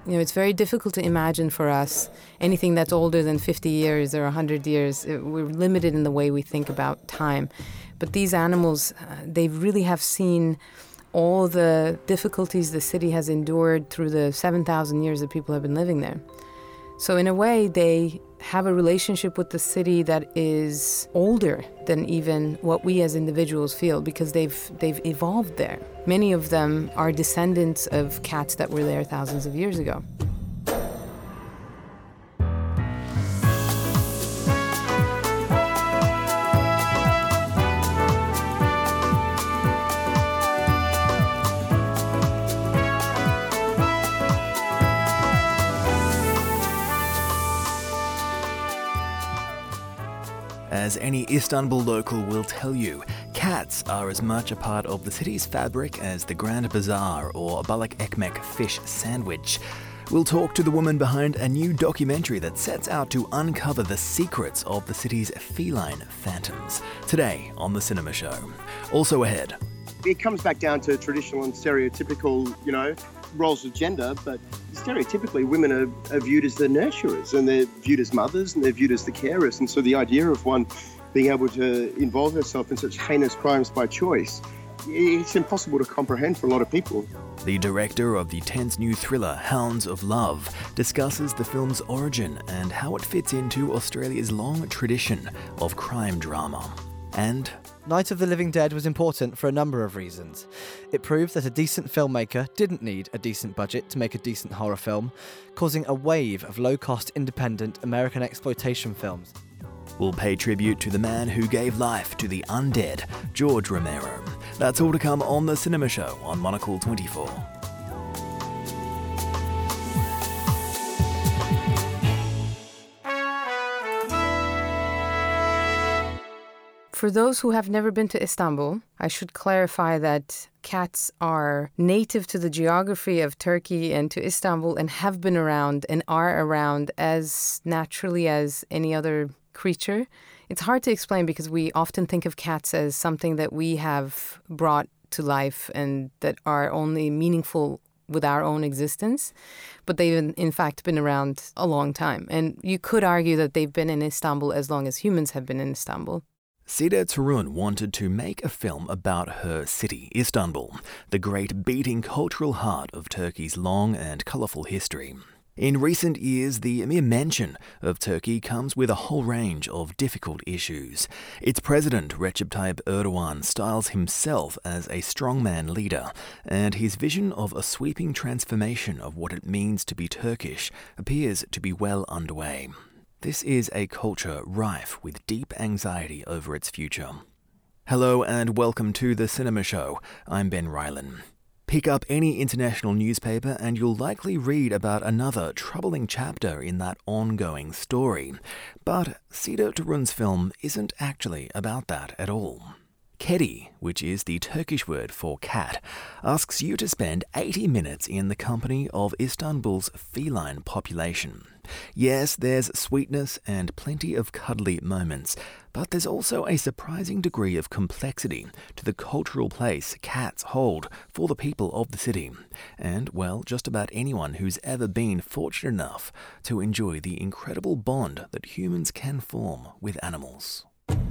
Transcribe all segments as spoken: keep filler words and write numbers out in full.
You know, it's very difficult to imagine for us anything that's older than fifty years or one hundred years. We're limited in the way we think about time. But these animals, uh, they really have seen all the difficulties the city has endured through the seven thousand years that people have been living there. So in a way, they have a relationship with the city that is older than even what we as individuals feel, because they've they've evolved there. Many of them are descendants of cats that were there thousands of years ago. As any Istanbul local will tell you, cats are as much a part of the city's fabric as the Grand Bazaar or Balık Ekmek fish sandwich. We'll talk to the woman behind a new documentary that sets out to uncover the secrets of the city's feline phantoms. Today on The Cinema Show. Also ahead. It comes back down to traditional and stereotypical, you know, roles of gender, but stereotypically women are, are viewed as the nurturers, and they're viewed as mothers, and they're viewed as the carers. And so the idea of one being able to involve herself in such heinous crimes by choice, it's impossible to comprehend for a lot of people. The director of the tense new thriller Hounds of Love discusses the film's origin and how it fits into Australia's long tradition of crime drama. And Night of the Living Dead was important for a number of reasons. It proved that a decent filmmaker didn't need a decent budget to make a decent horror film, causing a wave of low-cost independent American exploitation films. We'll pay tribute to the man who gave life to the undead, George Romero. That's all to come on The Cinema Show on Monocle twenty-four. For those who have never been to Istanbul, I should clarify that cats are native to the geography of Turkey and to Istanbul, and have been around and are around as naturally as any other creature. It's hard to explain because we often think of cats as something that we have brought to life and that are only meaningful with our own existence, but they've in, in fact been around a long time. And you could argue that they've been in Istanbul as long as humans have been in Istanbul. Seda Turun wanted to make a film about her city, Istanbul, the great beating cultural heart of Turkey's long and colourful history. In recent years, the mere mention of Turkey comes with a whole range of difficult issues. Its president, Recep Tayyip Erdogan, styles himself as a strongman leader, and his vision of a sweeping transformation of what it means to be Turkish appears to be well underway. This is a culture rife with deep anxiety over its future. Hello and welcome to The Cinema Show. I'm Ben Rylan. Pick up any international newspaper and you'll likely read about another troubling chapter in that ongoing story. But Seda Turun's film isn't actually about that at all. Kedi, which is the Turkish word for cat, asks you to spend eighty minutes in the company of Istanbul's feline population. Yes, there's sweetness and plenty of cuddly moments, but there's also a surprising degree of complexity to the cultural place cats hold for the people of the city, and, well, just about anyone who's ever been fortunate enough to enjoy the incredible bond that humans can form with animals.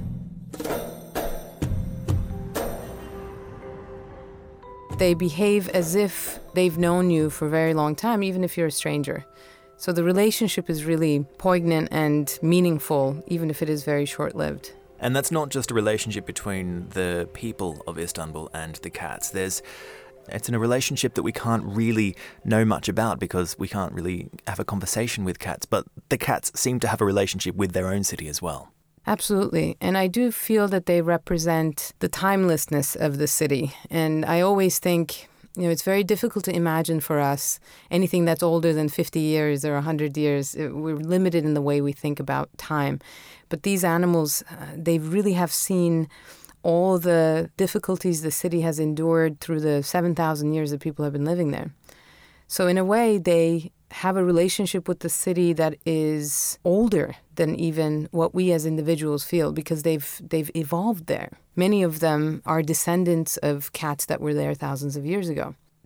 They behave as if they've known you for a very long time, even if you're a stranger. So the relationship is really poignant and meaningful, even if it is very short-lived. And that's not just a relationship between the people of Istanbul and the cats. There's, it's in a relationship that we can't really know much about because we can't really have a conversation with cats, but the cats seem to have a relationship with their own city as well. Absolutely. And I do feel that they represent the timelessness of the city. And I always think, you know, it's very difficult to imagine for us anything that's older than fifty years or one hundred years. We're limited in the way we think about time. But these animals, uh, they really have seen all the difficulties the city has endured through the seven thousand years that people have been living there. So in a way, they have a relationship with the city that is older than even what we as individuals feel, because they've they've evolved there. Many of them are descendants of cats that were there thousands of years ago.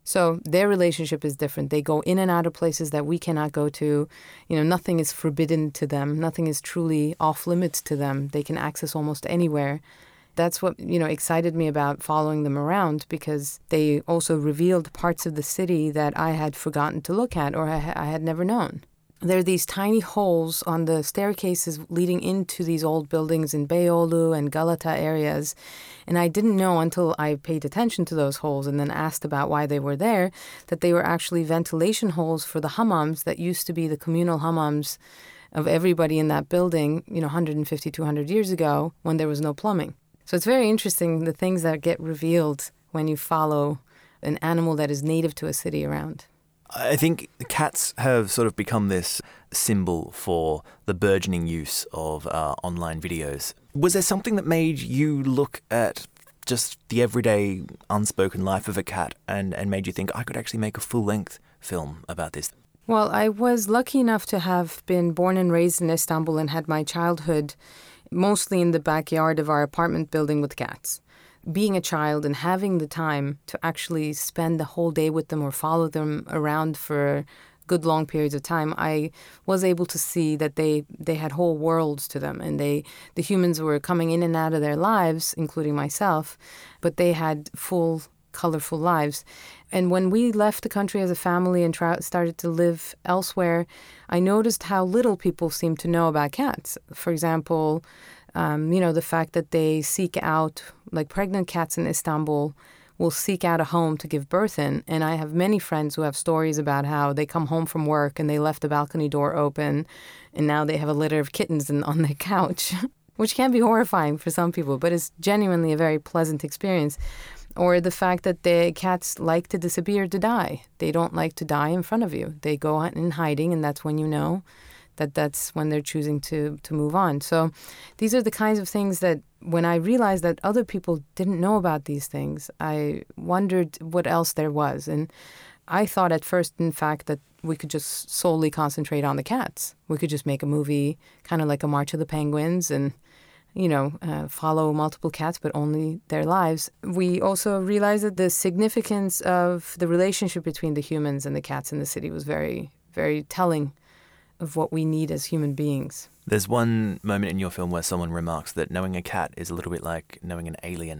So their relationship is different. They go in and out of places that we cannot go to. You know, nothing is forbidden to them. Nothing is truly off limits to them. They can access almost anywhere. That's what, you know, excited me about following them around, because they also revealed parts of the city that I had forgotten to look at or I, I had never known. There are these tiny holes on the staircases leading into these old buildings in Beyoğlu and Galata areas. And I didn't know until I paid attention to those holes and then asked about why they were there, that they were actually ventilation holes for the hammams that used to be the communal hammams of everybody in that building, you know, one hundred fifty, two hundred years ago when there was no plumbing. So it's very interesting, the things that get revealed when you follow an animal that is native to a city around. I think cats have sort of become this symbol for the burgeoning use of uh, online videos. Was there something that made you look at just the everyday unspoken life of a cat and, and made you think, I could actually make a full-length film about this? Well, I was lucky enough to have been born and raised in Istanbul and had my childhood mostly in the backyard of our apartment building with cats. Being a child and having the time to actually spend the whole day with them or follow them around for good long periods of time, I was able to see that they, they had whole worlds to them, and they the humans were coming in and out of their lives, including myself, but they had full, colorful lives. And when we left the country as a family and tra- started to live elsewhere, I noticed how little people seemed to know about cats. For example, Um, you know, the fact that they seek out, like pregnant cats in Istanbul will seek out a home to give birth in. And I have many friends who have stories about how they come home from work and they left the balcony door open and now they have a litter of kittens in, on their couch, which can be horrifying for some people, but it's genuinely a very pleasant experience. Or the fact that the cats like to disappear to die. They don't like to die in front of you. They go in hiding, and that's when you know that that's when they're choosing to to move on. So these are the kinds of things that when I realized that other people didn't know about these things, I wondered what else there was. And I thought at first, in fact, that we could just solely concentrate on the cats. We could just make a movie kind of like a March of the Penguins and, you know, uh, follow multiple cats, but only their lives. We also realized that the significance of the relationship between the humans and the cats in the city was very, very telling of what we need as human beings. There's one moment in your film where someone remarks that knowing a cat is a little bit like knowing an alien.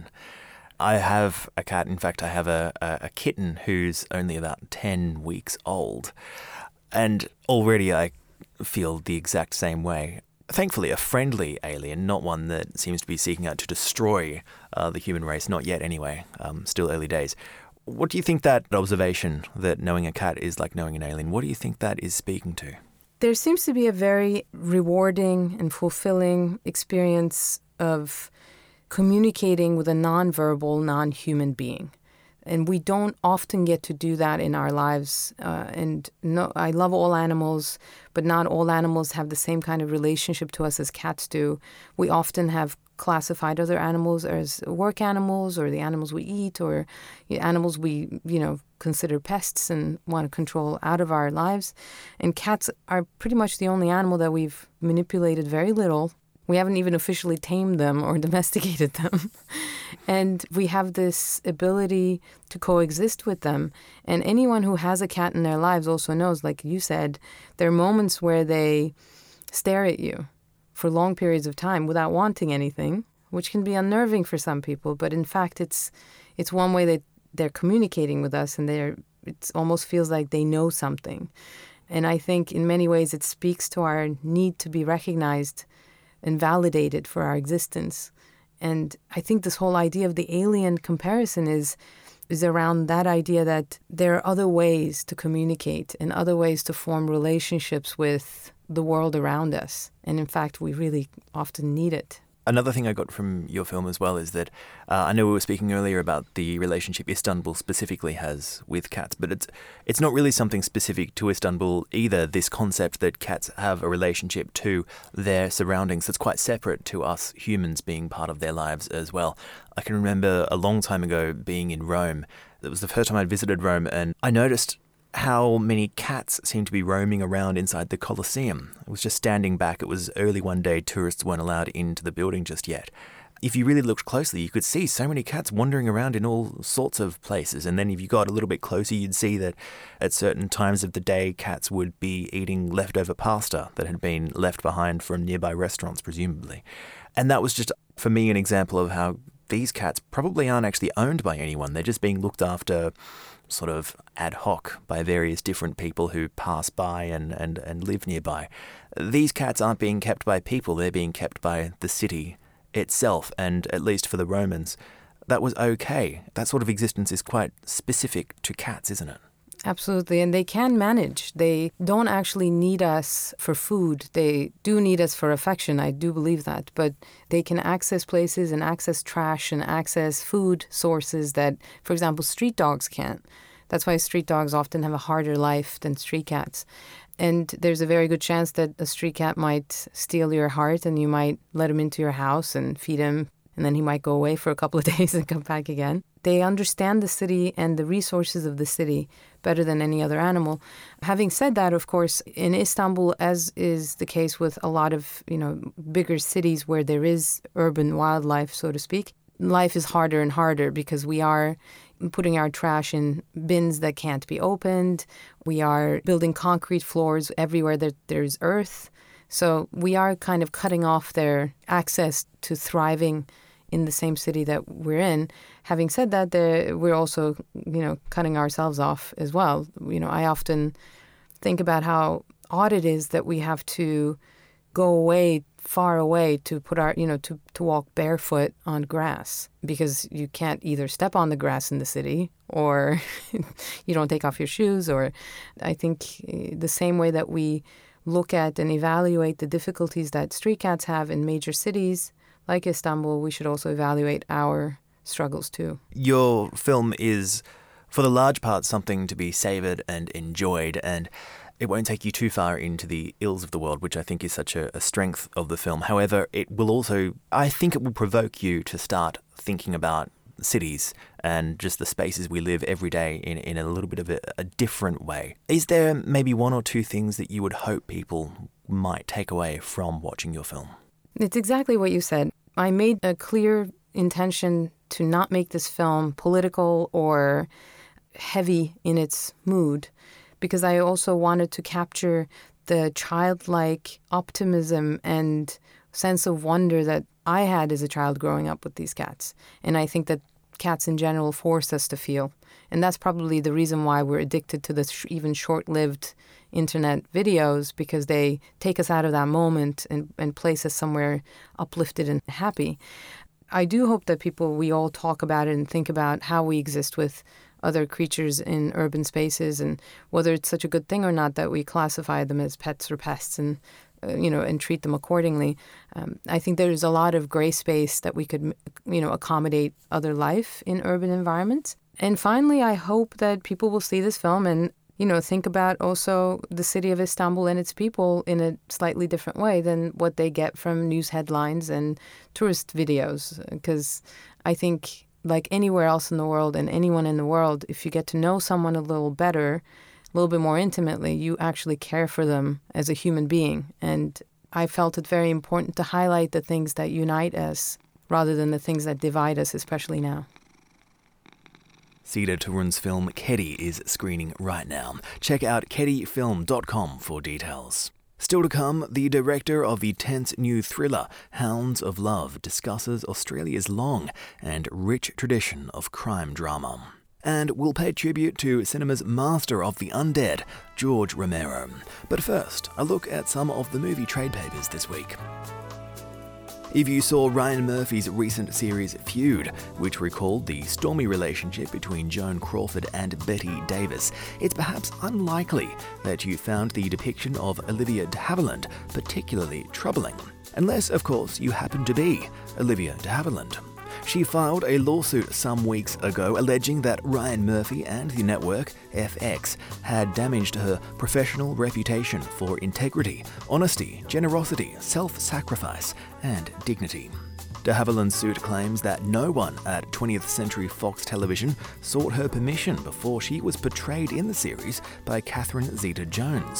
I have a cat. In fact, I have a, a, a kitten who's only about ten weeks old. And already I feel the exact same way. Thankfully, a friendly alien, not one that seems to be seeking out to destroy uh, the human race. Not yet, anyway. Um, still early days. What do you think that observation, that knowing a cat is like knowing an alien, what do you think that is speaking to? There seems to be a very rewarding and fulfilling experience of communicating with a non-verbal, non-human being. And we don't often get to do that in our lives. Uh, and no, I love all animals, but not all animals have the same kind of relationship to us as cats do. We often have classified other animals as work animals, or the animals we eat, or animals we, you know, consider pests and want to control out of our lives. And cats are pretty much the only animal that we've manipulated very little. We haven't even officially tamed them or domesticated them. And we have this ability to coexist with them. And anyone who has a cat in their lives also knows, like you said, there are moments where they stare at you for long periods of time without wanting anything, which can be unnerving for some people. But in fact, it's it's one way that they're communicating with us, and they're it almost feels like they know something. And I think in many ways it speaks to our need to be recognized and validated for our existence. And I think this whole idea of the alien comparison is is around that idea that there are other ways to communicate and other ways to form relationships with the world around us. And in fact, we really often need it. Another thing I got from your film as well is that uh, I know we were speaking earlier about the relationship Istanbul specifically has with cats, but it's it's not really something specific to Istanbul either, this concept that cats have a relationship to their surroundings that's quite separate to us humans being part of their lives as well. I can remember a long time ago being in Rome. It was the first time I'd visited Rome, and I noticed how many cats seemed to be roaming around inside the Colosseum. I was just standing back. It was early one day. Tourists weren't allowed into the building just yet. if you really looked closely, you could see so many cats wandering around in all sorts of places. And then if you got a little bit closer, you'd see that at certain times of the day, cats would be eating leftover pasta that had been left behind from nearby restaurants, presumably. And that was just, for me, an example of how these cats probably aren't actually owned by anyone. They're just being looked after sort of ad hoc by various different people who pass by and, and, and live nearby. These cats aren't being kept by people, they're being kept by the city itself, and at least for the Romans, that was okay. That sort of existence is quite specific to cats, isn't it? Absolutely, and they can manage. They don't actually need us for food. They do need us for affection, I do believe that, but they can access places and access trash and access food sources that, for example, street dogs can't. That's why street dogs often have a harder life than street cats. And there's a very good chance that a street cat might steal your heart and you might let him into your house and feed him, and then he might go away for a couple of days and come back again. They understand the city and the resources of the city better than any other animal. Having said that, of course, in Istanbul, as is the case with a lot of, you know, bigger cities where there is urban wildlife, so to speak, life is harder and harder because we are putting our trash in bins that can't be opened. We are building concrete floors everywhere that there's earth. So we are kind of cutting off their access to thriving in the same city that we're in. Having said that, we're also, you know, cutting ourselves off as well. You know, I often think about how odd it is that we have to go away, far away, to put our, you know, to, to walk barefoot on grass, because you can't either step on the grass in the city or you don't take off your shoes. Or I think the same way that we look at and evaluate the difficulties that street cats have in major cities like Istanbul, we should also evaluate our struggles too. Your film is, for the large part, something to be savoured and enjoyed, and it won't take you too far into the ills of the world, which I think is such a, a strength of the film. However, it will also, I think it will provoke you to start thinking about cities and just the spaces we live every day in, in a little bit of a, a different way. Is there maybe one or two things that you would hope people might take away from watching your film? It's exactly what you said. I made a clear intention to not make this film political or heavy in its mood, because I also wanted to capture the childlike optimism and sense of wonder that I had as a child growing up with these cats. And I think that cats in general force us to feel. And that's probably the reason why we're addicted to the sh- even short-lived internet videos, because they take us out of that moment and, and place us somewhere uplifted and happy. I do hope that people, we all talk about it and think about how we exist with other creatures in urban spaces, and whether it's such a good thing or not that we classify them as pets or pests and, uh, you know, and treat them accordingly. Um, I think there's a lot of gray space that we could, you know, accommodate other life in urban environments. And finally, I hope that people will see this film and, you know, think about also the city of Istanbul and its people in a slightly different way than what they get from news headlines and tourist videos. Because I think, like anywhere else in the world and anyone in the world, if you get to know someone a little better, a little bit more intimately, you actually care for them as a human being. And I felt it very important to highlight the things that unite us rather than the things that divide us, especially now. Seda Turun's film Kedi is screening right now. Check out kedi film dot com for details. Still to come, the director of the tense new thriller Hounds of Love discusses Australia's long and rich tradition of crime drama. And we'll pay tribute to cinema's master of the undead, George Romero. But first, a look at some of the movie trade papers this week. If you saw Ryan Murphy's recent series Feud, which recalled the stormy relationship between Joan Crawford and Betty Davis, it's perhaps unlikely that you found the depiction of Olivia de Havilland particularly troubling. Unless, of course, you happen to be Olivia de Havilland. She filed a lawsuit some weeks ago alleging that Ryan Murphy and the network, F X, had damaged her professional reputation for integrity, honesty, generosity, self-sacrifice, and dignity. De Havilland's suit claims that no one at twentieth Century Fox Television sought her permission before she was portrayed in the series by Catherine Zeta-Jones.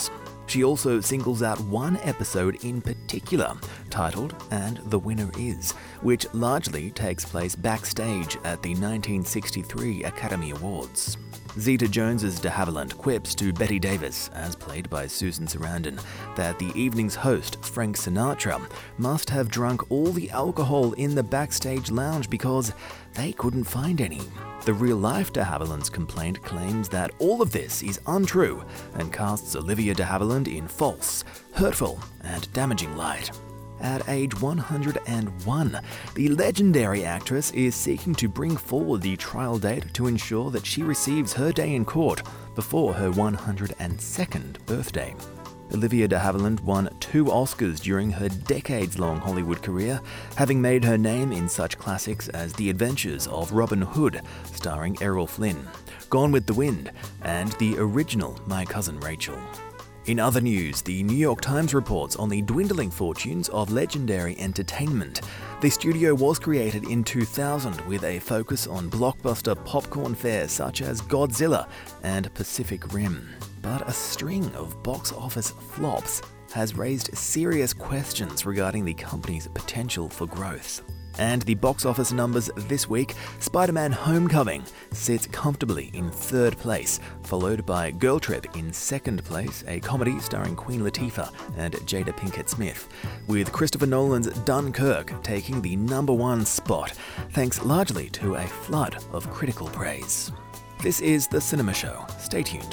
She also singles out one episode in particular, titled And the Winner Is, which largely takes place backstage at the nineteen sixty-three Academy Awards. Zeta Jones's de Havilland quips to Bette Davis, as played by Susan Sarandon, that the evening's host, Frank Sinatra, must have drunk all the alcohol in the backstage lounge because they couldn't find any. The real-life de Havilland's complaint claims that all of this is untrue and casts Olivia de Havilland in false, hurtful, and damaging light. At age one hundred one, the legendary actress is seeking to bring forward the trial date to ensure that she receives her day in court before her one hundred second birthday. Olivia de Havilland won two Oscars during her decades-long Hollywood career, having made her name in such classics as The Adventures of Robin Hood, starring Errol Flynn, Gone with the Wind, and the original My Cousin Rachel. In other news, the New York Times reports on the dwindling fortunes of Legendary Entertainment. The studio was created in two thousand with a focus on blockbuster popcorn fare such as Godzilla and Pacific Rim. But a string of box office flops has raised serious questions regarding the company's potential for growth. And the box office numbers this week, Spider-Man Homecoming sits comfortably in third place, followed by Girl Trip in second place, a comedy starring Queen Latifah and Jada Pinkett Smith, with Christopher Nolan's Dunkirk taking the number one spot, thanks largely to a flood of critical praise. This is The Cinema Show. Stay tuned.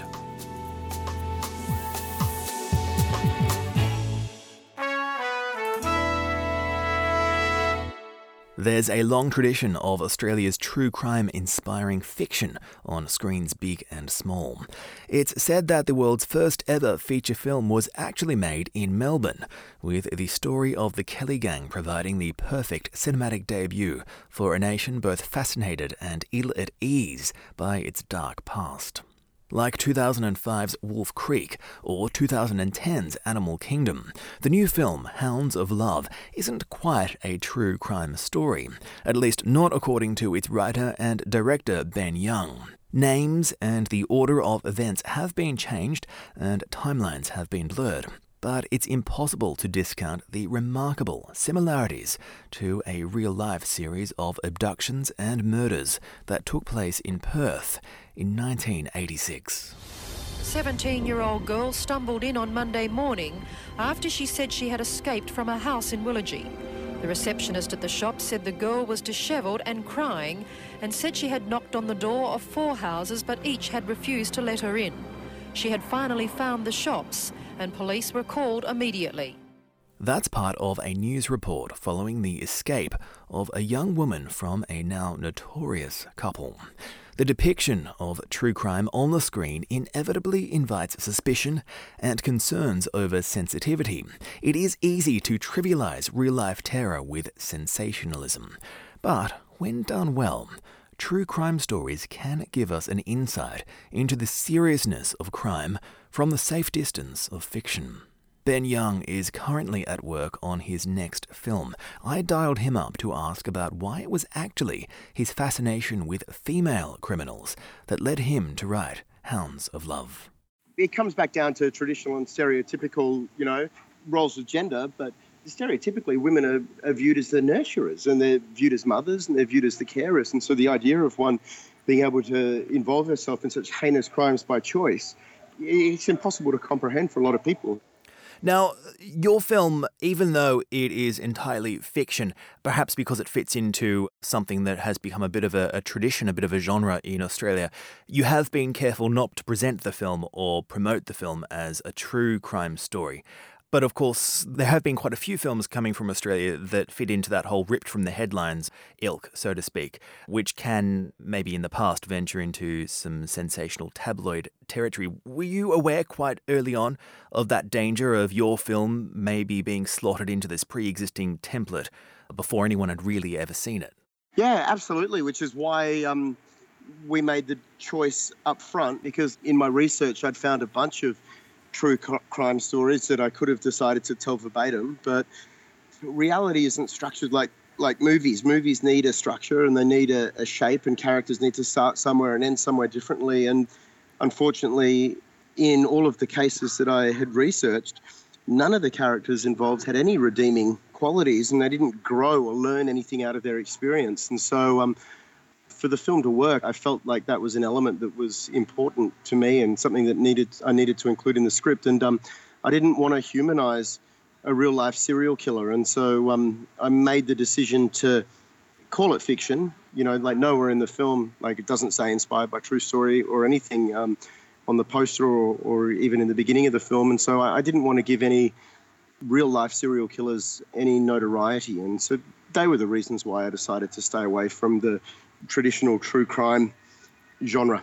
There's a long tradition of Australia's true crime-inspiring fiction on screens big and small. It's said that the world's first ever feature film was actually made in Melbourne, with the story of the Kelly Gang providing the perfect cinematic debut for a nation both fascinated and ill at ease by its dark past. Like two thousand five's Wolf Creek or two thousand ten's Animal Kingdom, the new film Hounds of Love isn't quite a true crime story, at least not according to its writer and director Ben Young. Names and the order of events have been changed and timelines have been blurred, but it's impossible to discount the remarkable similarities to a real-life series of abductions and murders that took place in Perth in nineteen eighty-six. seventeen-year-old girl stumbled in on Monday morning after she said she had escaped from a house in Willagee. The receptionist at the shop said the girl was dishevelled and crying and said she had knocked on the door of four houses but each had refused to let her in. She had finally found the shops and police were called immediately. That's part of a news report following the escape of a young woman from a now notorious couple. The depiction of true crime on the screen inevitably invites suspicion and concerns over sensitivity. It is easy to trivialize real-life terror with sensationalism. But when done well, true crime stories can give us an insight into the seriousness of crime from the safe distance of fiction. Ben Young is currently at work on his next film. I dialed him up to ask about why it was actually his fascination with female criminals that led him to write Hounds of Love. It comes back down to traditional and stereotypical, you know, roles of gender, but stereotypically women are, are viewed as the nurturers and they're viewed as mothers and they're viewed as the carers. And so the idea of one being able to involve herself in such heinous crimes by choice, it's impossible to comprehend for a lot of people. Now, your film, even though it is entirely fiction, perhaps because it fits into something that has become a bit of a, a tradition, a bit of a genre in Australia, you have been careful not to present the film or promote the film as a true crime story. But of course, there have been quite a few films coming from Australia that fit into that whole ripped from the headlines ilk, so to speak, which can maybe in the past venture into some sensational tabloid territory. Were you aware quite early on of that danger of your film maybe being slotted into this pre-existing template before anyone had really ever seen it? Yeah, absolutely, which is why um, we made the choice up front, because in my research I'd found a bunch of true crime stories that I could have decided to tell verbatim, but reality isn't structured like like movies. Movies need a structure and they need a, a shape, and characters need to start somewhere and end somewhere differently. And unfortunately, in all of the cases that I had researched, none of the characters involved had any redeeming qualities, and they didn't grow or learn anything out of their experience. And so um, for the film to work, I felt like that was an element that was important to me and something that needed I needed to include in the script. And um, I didn't want to humanize a real-life serial killer. And so um, I made the decision to call it fiction. You know, like nowhere in the film, like it doesn't say inspired by true story or anything um, on the poster or, or even in the beginning of the film. And so I, I didn't want to give any real-life serial killers any notoriety. And so they were the reasons why I decided to stay away from the traditional true crime genre.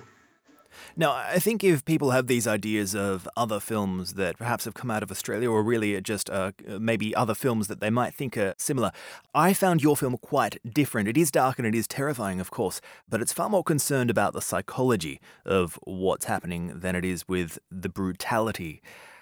Now, I think if people have these ideas of other films that perhaps have come out of Australia, or really just uh, maybe other films that they might think are similar, I found your film quite different. It is dark and it is terrifying, of course, but it's far more concerned about the psychology of what's happening than it is with the brutality.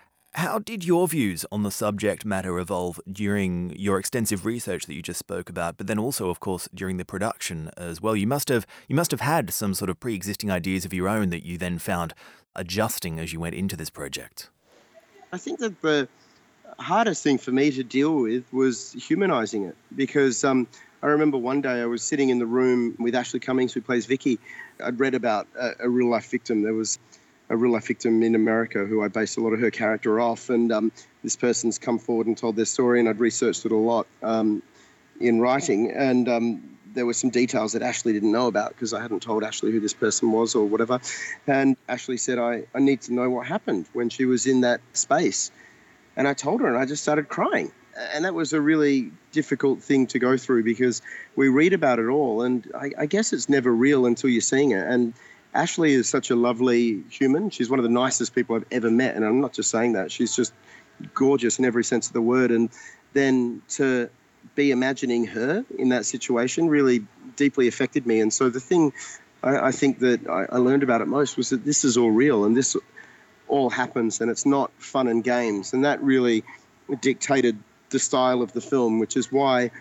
How did your views on the subject matter evolve during your extensive research that you just spoke about, but then also, of course, during the production as well? You must have you must have had some sort of pre-existing ideas of your own that you then found adjusting as you went into this project. I think that the hardest thing for me to deal with was humanizing it, because um, I remember one day I was sitting in the room with Ashley Cummings, who plays Vicky. I'd read about a, a real-life victim. There was a real-life victim in America who I based a lot of her character off, and um, this person's come forward and told their story, and I'd researched it a lot um, in writing, and um, there were some details that Ashley didn't know about because I hadn't told Ashley who this person was or whatever, and Ashley said, I, I need to know what happened when she was in that space, and I told her, and I just started crying. And that was a really difficult thing to go through, because we read about it all, and I, I guess it's never real until you're seeing it. And Ashley is such a lovely human. She's one of the nicest people I've ever met, and I'm not just saying that. She's just gorgeous in every sense of the word. And then to be imagining her in that situation really deeply affected me. And so the thing I, I think that I, I learned about it most was that this is all real, and this all happens, and it's not fun and games. And that really dictated the style of the film, which is why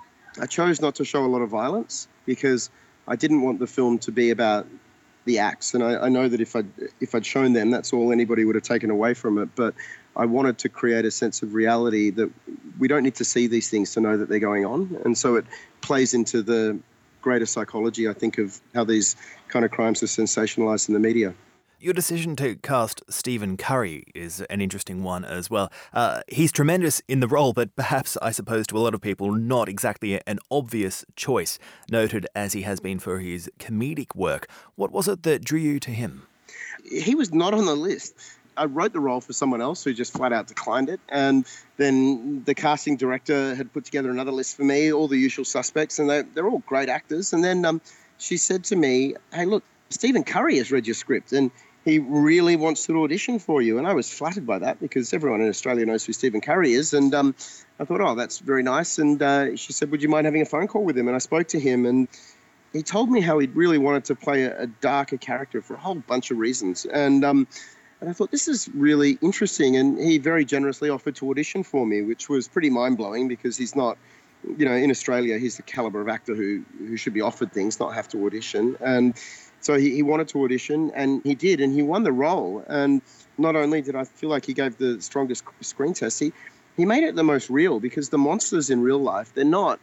I chose not to show a lot of violence, because I didn't want the film to be about the acts. And I, I know that if I'd, if I'd shown them, that's all anybody would have taken away from it. But I wanted to create a sense of reality that we don't need to see these things to know that they're going on. And so it plays into the greater psychology, I think, of how these kind of crimes are sensationalized in the media. Your decision to cast Stephen Curry is an interesting one as well. Uh, he's tremendous in the role, but perhaps, I suppose, to a lot of people, not exactly an obvious choice, noted as he has been for his comedic work. What was it that drew you to him? He was not on the list. I wrote the role for someone else who just flat out declined it. And then the casting director had put together another list for me, all the usual suspects, and they, they're all great actors. And then um, she said to me, hey, look, Stephen Curry has read your script and he really wants to audition for you. And I was flattered by that, because everyone in Australia knows who Stephen Curry is. And um, I thought, oh, that's very nice. And uh, she said, would you mind having a phone call with him? And I spoke to him, and he told me how he really wanted to play a, a darker character for a whole bunch of reasons. And um, and I thought, this is really interesting. And he very generously offered to audition for me, which was pretty mind-blowing, because he's not, you know, in Australia, he's the caliber of actor who, who should be offered things, not have to audition. And so he, he wanted to audition, and he did, and he won the role. And not only did I feel like he gave the strongest screen test, he, he made it the most real, because the monsters in real life, they're not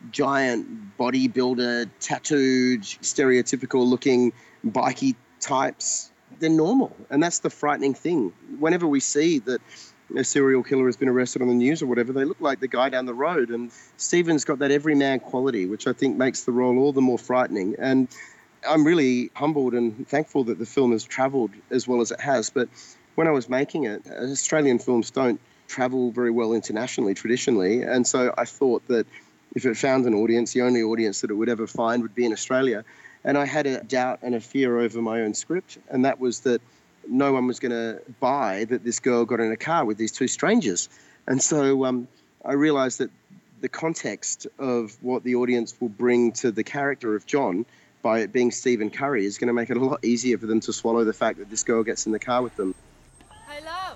giant bodybuilder, tattooed, stereotypical-looking bikey types. They're normal, and that's the frightening thing. Whenever we see that a serial killer has been arrested on the news or whatever, they look like the guy down the road. And Stephen's got that everyman quality, which I think makes the role all the more frightening. And I'm really humbled and thankful that the film has travelled as well as it has. But when I was making it, Australian films don't travel very well internationally, traditionally. And so I thought that if it found an audience, the only audience that it would ever find would be in Australia. And I had a doubt and a fear over my own script, and that was that no one was going to buy that this girl got in a car with these two strangers. And so um, I realised that the context of what the audience will bring to the character of John by it being Stephen Curry is going to make it a lot easier for them to swallow the fact that this girl gets in the car with them. Hey, love.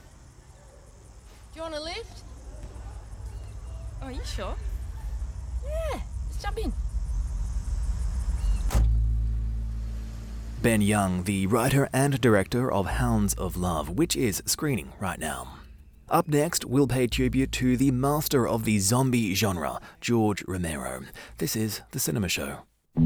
Do you want a lift? Oh, are you sure? Yeah, let's jump in. Ben Young, the writer and director of Hounds of Love, which is screening right now. Up next, we'll pay tribute to the master of the zombie genre, George Romero. This is The Cinema Show.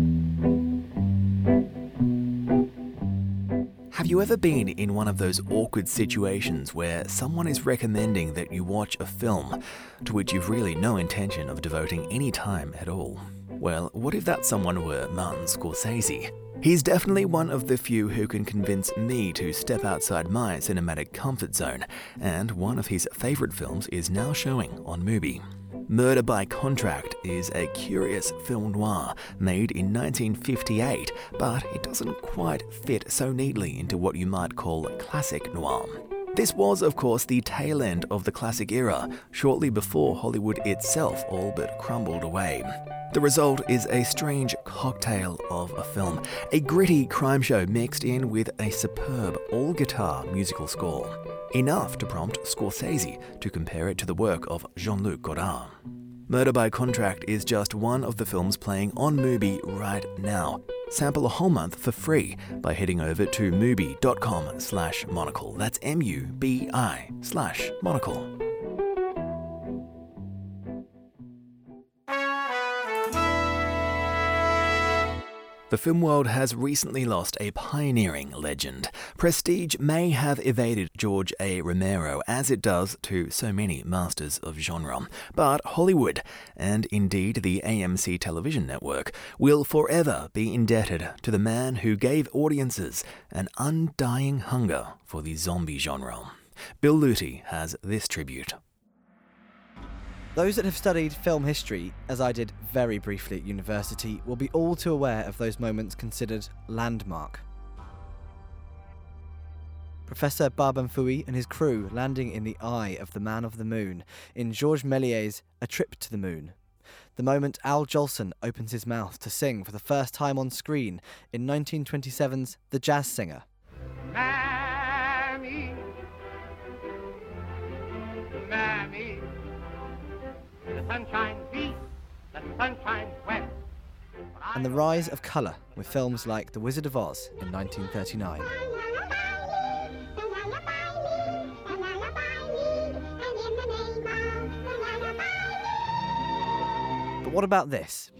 Have you ever been in one of those awkward situations where someone is recommending that you watch a film to which you've really no intention of devoting any time at all? Well, what if that someone were Martin Scorsese? He's definitely one of the few who can convince me to step outside my cinematic comfort zone, and one of his favourite films is now showing on Mubi. Murder by Contract is a curious film noir made in nineteen fifty-eight, but it doesn't quite fit so neatly into what you might call classic noir. This was, of course, the tail end of the classic era, shortly before Hollywood itself all but crumbled away. The result is a strange cocktail of a film, a gritty crime show mixed in with a superb all-guitar musical score. Enough to prompt Scorsese to compare it to the work of Jean-Luc Godard. Murder by Contract is just one of the films playing on Mubi right now. Sample a whole month for free by heading over to mubi.com slash monocle. That's M-U-B-I slash monocle. The film world has recently lost a pioneering legend. Prestige may have evaded George A. Romero, as it does to so many masters of genre. But Hollywood, and indeed the A M C television network, will forever be indebted to the man who gave audiences an undying hunger for the zombie genre. Bill Luty has this tribute. Those that have studied film history, as I did very briefly at university, will be all too aware of those moments considered landmark. Professor Barbanfouy and his crew landing in the eye of the Man of the Moon in Georges Méliès's A Trip to the Moon. The moment Al Jolson opens his mouth to sing for the first time on screen in nineteen twenty-seven's The Jazz Singer. Mammy, Mammy. The sunshine east, the sunshine west. And the rise of colour with films like The Wizard of Oz in nineteen thirty-nine. But what about this?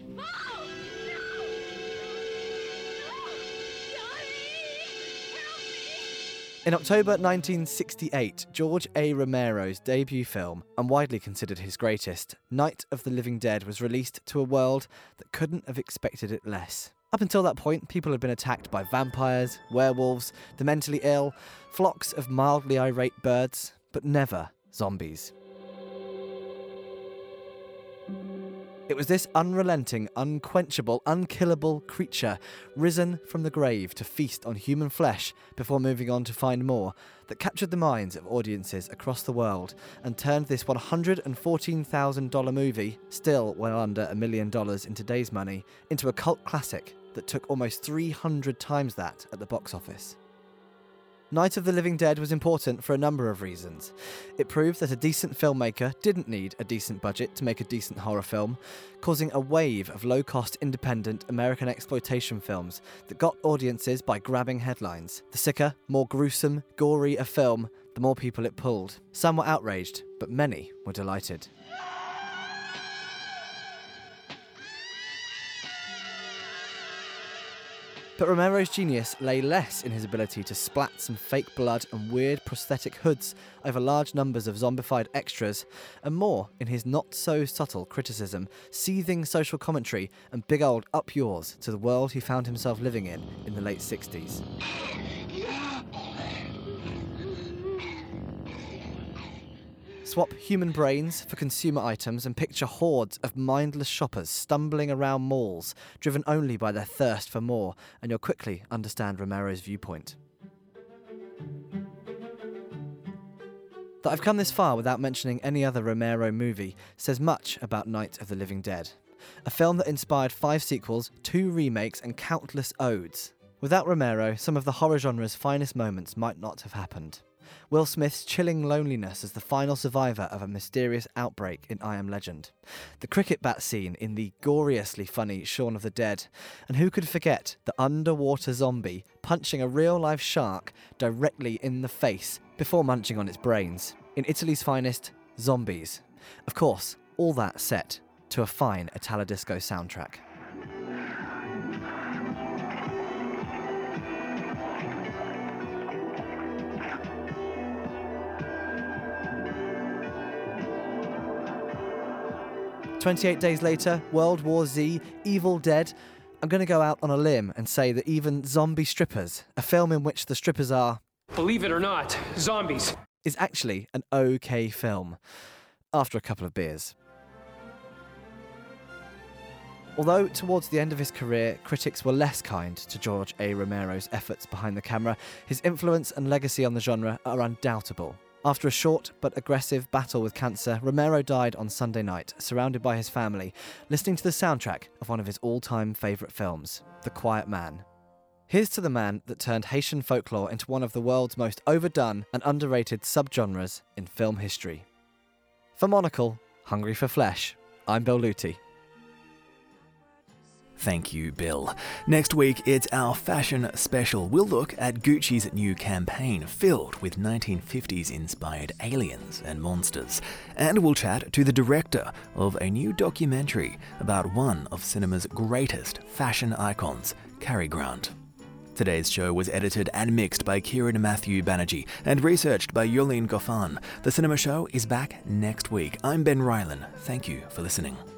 In October nineteen sixty-eight, George A. Romero's debut film, and widely considered his greatest, Night of the Living Dead, was released to a world that couldn't have expected it less. Up until that point, people had been attacked by vampires, werewolves, the mentally ill, flocks of mildly irate birds, but never zombies. It was this unrelenting, unquenchable, unkillable creature, risen from the grave to feast on human flesh before moving on to find more, that captured the minds of audiences across the world and turned this one hundred fourteen thousand dollars movie, still well under a million dollars in today's money, into a cult classic that took almost three hundred times that at the box office. Night of the Living Dead was important for a number of reasons. It proved that a decent filmmaker didn't need a decent budget to make a decent horror film, causing a wave of low-cost independent American exploitation films that got audiences by grabbing headlines. The sicker, more gruesome, gory a film, the more people it pulled. Some were outraged, but many were delighted. But Romero's genius lay less in his ability to splat some fake blood and weird prosthetic hoods over large numbers of zombified extras, and more in his not-so-subtle criticism, seething social commentary, and big old up yours to the world he found himself living in in the late sixties. Swap human brains for consumer items and picture hordes of mindless shoppers stumbling around malls, driven only by their thirst for more, and you'll quickly understand Romero's viewpoint. That I've come this far without mentioning any other Romero movie says much about Night of the Living Dead, a film that inspired five sequels, two remakes, and countless odes. Without Romero, some of the horror genre's finest moments might not have happened. Will Smith's chilling loneliness as the final survivor of a mysterious outbreak in I Am Legend, the cricket bat scene in the goriously funny Shaun of the Dead, and who could forget the underwater zombie punching a real-life shark directly in the face before munching on its brains, in Italy's finest, Zombies. Of course, all that set to a fine Italo-disco soundtrack. twenty-eight days later, World War Z, Evil Dead. I'm going to go out on a limb and say that even Zombie Strippers, a film in which the strippers are, believe it or not, zombies, is actually an okay film, after a couple of beers. Although towards the end of his career, critics were less kind to George A. Romero's efforts behind the camera, his influence and legacy on the genre are undoubtable. After a short but aggressive battle with cancer, Romero died on Sunday night, surrounded by his family, listening to the soundtrack of one of his all-time favourite films, The Quiet Man. Here's to the man that turned Haitian folklore into one of the world's most overdone and underrated subgenres in film history. For Monocle, Hungry for Flesh, I'm Bill Luty. Thank you, Bill. Next week, it's our fashion special. We'll look at Gucci's new campaign filled with nineteen fifties-inspired aliens and monsters. And we'll chat to the director of a new documentary about one of cinema's greatest fashion icons, Cary Grant. Today's show was edited and mixed by Kieran Matthew Banerjee and researched by Yolene Goffin. The Cinema Show is back next week. I'm Ben Rylan. Thank you for listening.